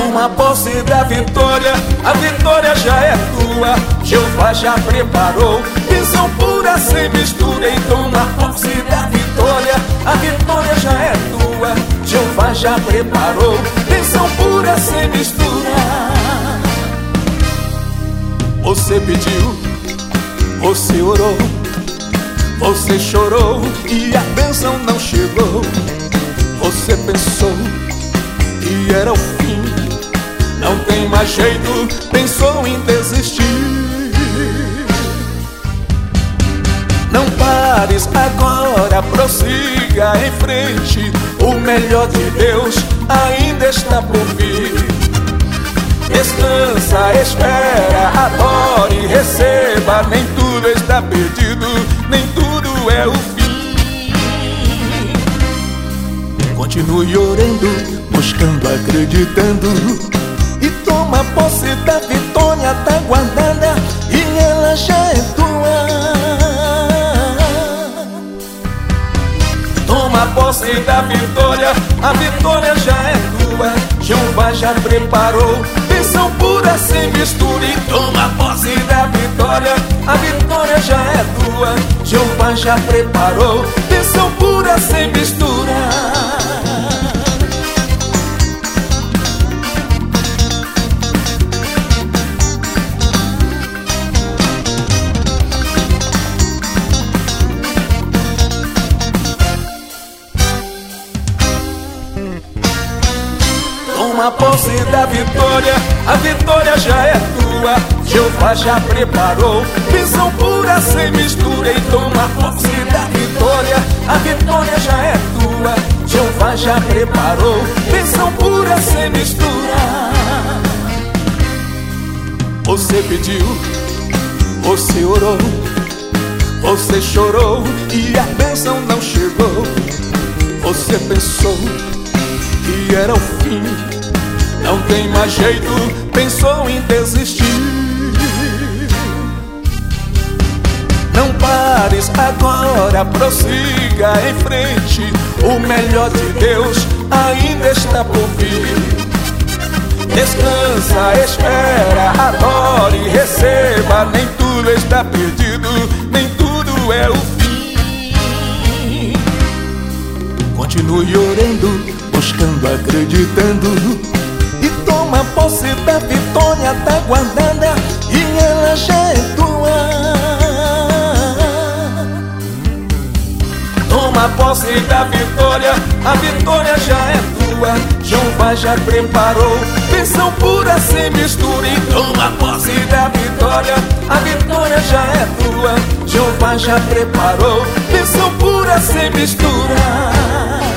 Toma posse da vitória, a vitória já é tua. Jeová já preparou bênção pura sem mistura. E toma posse da vitória, a vitória já é tua. Jeová já preparou bênção pura sem mistura. Você pediu, você orou, você chorou e a bênção não chegou. Você pensou que era o fim, não tem mais jeito, pensou em desistir. Não pares agora, prossiga em frente. O melhor de Deus ainda está por vir. Descansa, espera, adore, receba. Nem tudo está perdido, nem tudo é o fim. Continue orando, buscando, acreditando. E toma posse da vitória, tá guardada e ela já é tua. Toma posse da vitória, a vitória já é tua. Jeová já preparou bênção pura sem mistura. E toma posse da vitória, a vitória já é tua. Jeová já preparou bênção pura sem mistura. Toma posse da vitória, a vitória já é tua. Jeová já preparou bênção pura sem mistura. E toma posse da vitória, a vitória já é tua. Jeová já preparou bênção pura sem mistura. Você pediu, você orou, você chorou e a bênção não chegou. Você pensou que era o fim, não tem mais jeito, pensou em desistir. Não pares agora, prossiga em frente. O melhor de Deus ainda está por vir. Descansa, espera, adore, receba. Nem tudo está perdido, nem tudo é o fim. Continue orando, buscando, acreditando. E toma posse da vitória, tá guardada e ela já é tua. Toma posse da vitória, a vitória já é tua. Jeová já preparou bênção pura sem mistura. E toma posse da vitória, a vitória já é tua. Jeová já preparou bênção pura sem mistura.